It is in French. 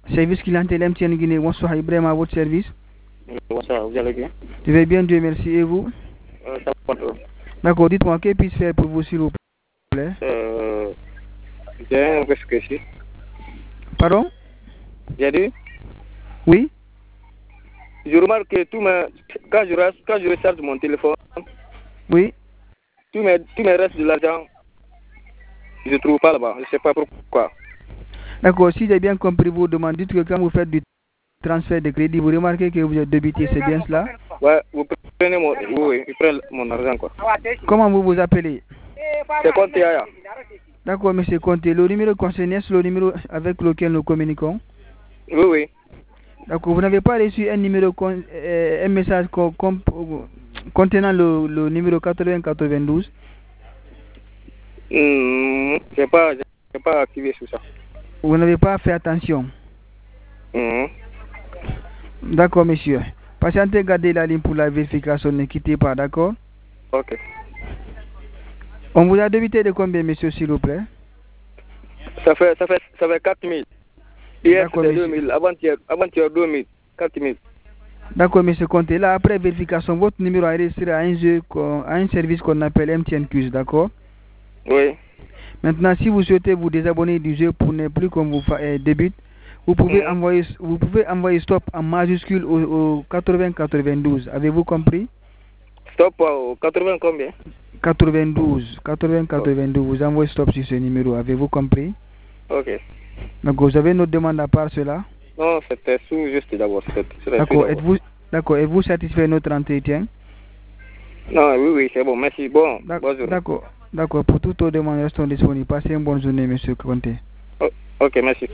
Service clientèle MTN Guinée, bonsoir Ibrahim à votre service. Bonsoir, vous allez bien? Je vais bien, Dieu merci, et vous? Ça va trop. D'accord, dites-moi, que puis-je faire pour vous s'il vous plaît? J'ai un risque ici. Pardon? J'ai dit, Oui? je remarque que quand je recharge mon téléphone, Oui? tout me reste de l'argent. Je ne trouve pas là-bas, je ne sais pas pourquoi. D'accord, si j'ai bien compris vos demandes, dites que quand vous faites du transfert de crédit, vous remarquez que vous êtes débité, c'est bien cela? Ouais, vous prenez ils prennent mon argent quoi. Comment vous vous appelez? C'est compte Yaya. D'accord, monsieur Conté, le numéro concerné, c'est le numéro avec lequel nous communiquons? Oui, oui. D'accord, vous n'avez pas reçu un un message contenant le numéro 8092? J'ai pas activé sur ça. Vous n'avez pas fait attention? D'accord, monsieur. Patientez, gardez la ligne pour la vérification, ne quittez pas, d'accord? Ok. On vous a débité de combien, monsieur, s'il vous plaît? Ça fait 4 000. Hier, D'accord, c'était monsieur. 2 000. Avant-hier, 2 000. 4 000. D'accord, monsieur Conté. Là, après vérification, votre numéro est enregistré à un service qu'on appelle MTN Quiz, d'accord? Oui. Maintenant, si vous souhaitez vous désabonner du jeu pour ne plus qu'on vous débute, vous pouvez envoyer stop en majuscule au 8092. Avez-vous compris? Stop au 80 combien? 92. Vous envoyez stop sur ce numéro. Avez-vous compris? Ok. Donc, vous avez une autre demande à part cela? Non, c'était juste d'abord. D'accord. Êtes-vous satisfait de notre entretien? Non, oui, c'est bon. Merci. Bonne journée. D'accord. Pour toute autre demande, restons disponibles. Passez une bonne journée, monsieur Conté. Ok, merci.